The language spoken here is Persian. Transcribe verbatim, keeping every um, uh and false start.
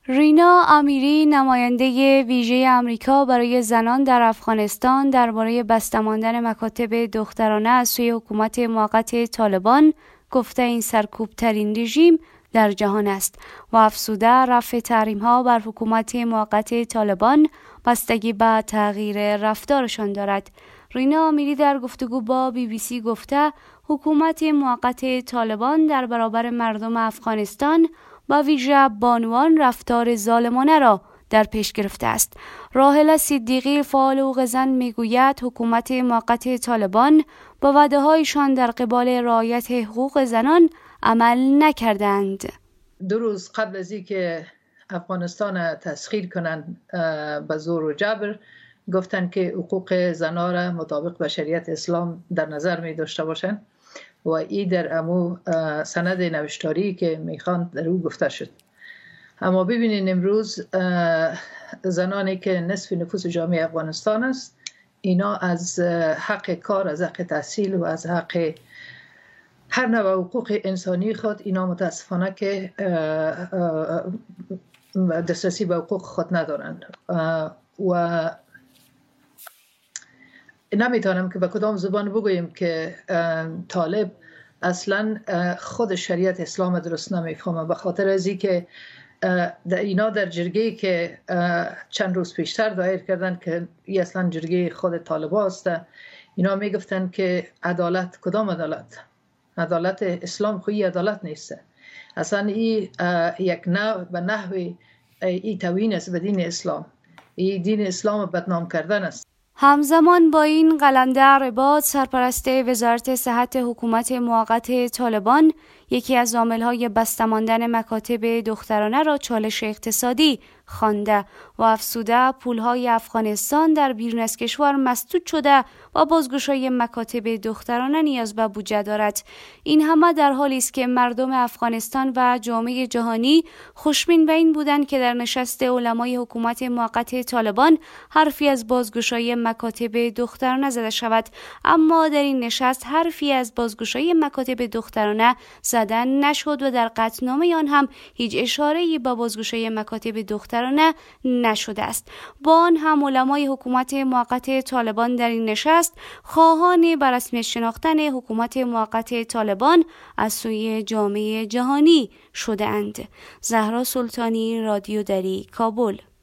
رینا امیری، نماینده ویژه آمریکا برای زنان در افغانستان، درباره بسته ماندن مکاتب دخترانه از سوی حکومت موقت طالبان گفته این سرکوب‌ترین رژیم در جهان است و افزوده رفع تحریم‌ها بر حکومت موقت طالبان بستگی به تغییر رفتارشان دارد. رینا امیری در گفتگو با بی بی سی گفته حکومت موقت طالبان در برابر مردم افغانستان با ویژه بانوان رفتار ظالمانه را در پیش گرفته است. راحله صدیقی، فعال حقوق زن، میگوید حکومت موقت طالبان با وعده‌هایشان در قبال رعایت حقوق زنان عمل نکردند. دو روز قبل از اینکه افغانستان تسخیر کنند به زور و جبر، گفتن که حقوق زنان را مطابق به شریعت اسلام در نظر می داشته باشند و این در امو سند نوشتاری که میخوان در او گفته شد. اما ببینین امروز زنانی که نصف نفوس جامعه افغانستان است، اینا از حق کار، از حق تحصیل و از حق هر نوع حقوق انسانی خود اینا متاسفانه که دسترسی به حقوق خود ندارند و نمیتونم که به کدام زبان بگویم که طالب اصلا خود شریعت اسلام درست نمیفهمه، به خاطر از این که اینا در جرگه‌ای که چند روز پیشتر دایر کردن که این اصلا جرگه خود طالبا است، اینا میگفتن که عدالت، کدام عدالت؟ عدالت اسلام خوی عدالت نیست. اصلا این یک نوع به نحوی این توهین است به دین اسلام، این دین اسلام بدنام کردن است. همزمان با این قلندر عباد، سرپرست وزارت صحت حکومت موقت طالبان، یکی از عامل‌های بسته ماندن مکاتب دخترانه را چالش اقتصادی خوانده و افزوده پول‌های افغانستان در بیرون از کشور مسدود شده و بازگشایی مکاتب دخترانه نیاز به بودجه دارد. این همه در حالی است که مردم افغانستان و جامعه جهانی خوشبین به این بودند که در نشست علمای حکومت موقت طالبان حرفی از بازگشایی مکاتب دخترانه زده شود، اما در این نشست حرفی از بازگشایی مکاتب دخترانه زدن نشد و در قطعنامه آن هم هیچ اشاره‌ای به بازگشایی مکاتب دخترانه نشده است. با آن هم علمای حکومت موقت طالبان در این نشست خواهان به رسمیت شناختن حکومت موقت طالبان از سوی جامعه جهانی شده‌اند. زهرا سلطانی، رادیو دری، کابل.